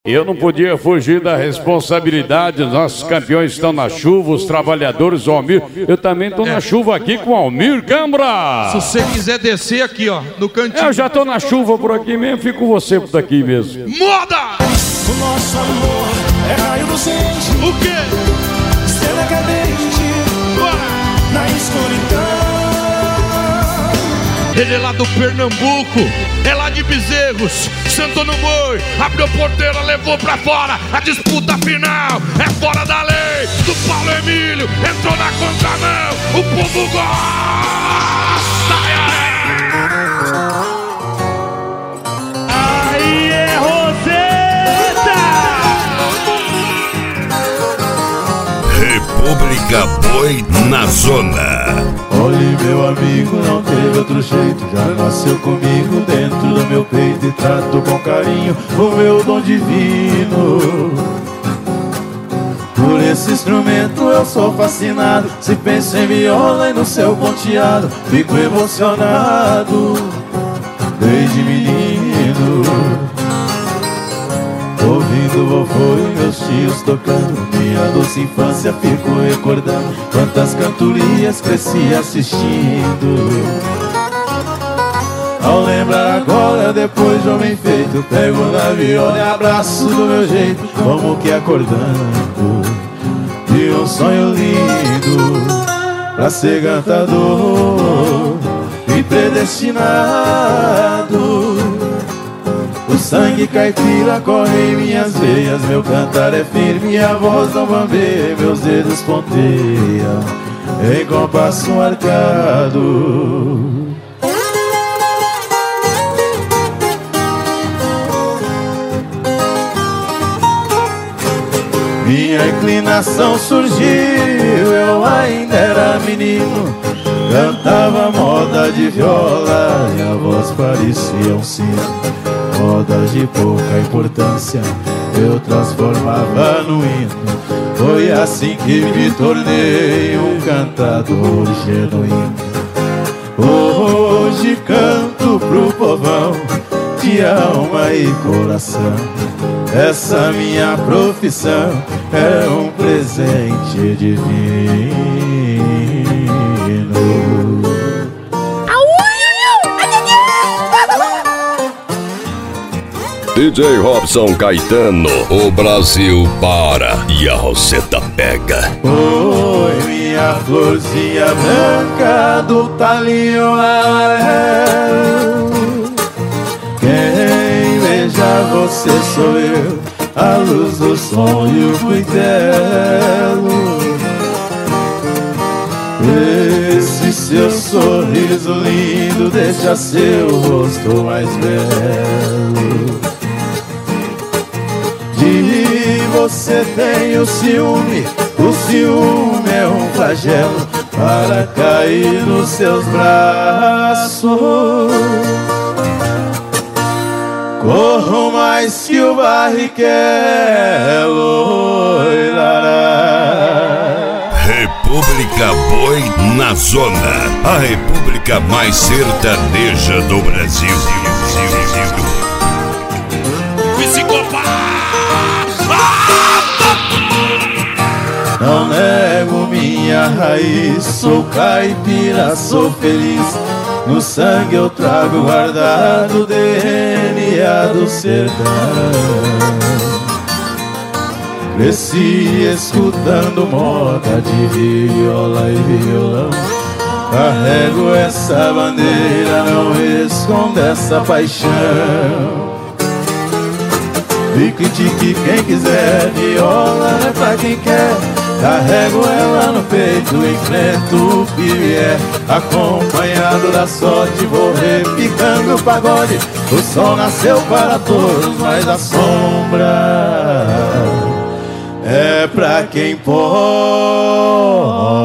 Eu não podia fugir da responsabilidade. Nossos campeões estão na chuva, os trabalhadores, o Almir. Eu também estou na chuva aqui com o Almir Câmara. Se você quiser descer aqui, ó, no cantinho. Eu já estou na chuva por aqui mesmo, fico com você por daqui mesmo. Moda! O nosso amor é raio docente. O quê? Estrela cadente na escuridão. Ele é lá do Pernambuco, é lá de Bezerros, sentou no boi, abriu a porteira, levou pra fora. A disputa final é fora da lei. Do Paulo Emílio, entrou na contramão. O povo gosta. Aí é Roseta! República Boi na zona. Olhe, meu amigo, não teve outro jeito. Já nasceu comigo dentro do meu peito e trato com carinho o meu dom divino. Por esse instrumento eu sou fascinado. Se penso em viola e no seu ponteado, fico emocionado desde menino. Ouvindo vovô e meus tios tocando, minha doce infância fico recordando. Quantas cantorias cresci assistindo. Ao lembrar agora, depois de homem feito, pego na viola e abraço do meu jeito, como que acordando de um sonho lindo pra ser cantador e predestinado. O sangue caipira corre em minhas veias, meu cantar é firme e a voz não bambeia, meus dedos ponteiam em compasso marcado. Minha inclinação surgiu, eu ainda era menino. Cantava moda de viola e a voz parecia um sino. Modas de pouca importância eu transformava no hino. Foi assim que me tornei um cantador genuíno. Hoje canto pro povão de alma e coração. Essa minha profissão é um presente divino. DJ Robson Caetano, o Brasil para e a Roseta pega. Oi, minha florzinha branca do talinho amarelo. Quem beija você sou eu, a luz do sonho cuidelo. Esse seu sorriso lindo deixa seu rosto mais belo. De você tenho ciúme, o ciúme é um flagelo para cair nos seus braços. Corro mais que o barrichello. República Boi na zona, a república mais sertaneja do Brasil. Não nego minha raiz, sou caipira, sou feliz. No sangue eu trago guardado o DNA do sertão. Cresci escutando moda de viola e violão. Carrego essa bandeira, não escondo essa paixão. E critique quem quiser, viola é pra quem quer. Carrego ela no peito, enfrento o que vier. Acompanhado da sorte, vou repicando o pagode. O sol nasceu para todos, mas a sombra é pra quem pode.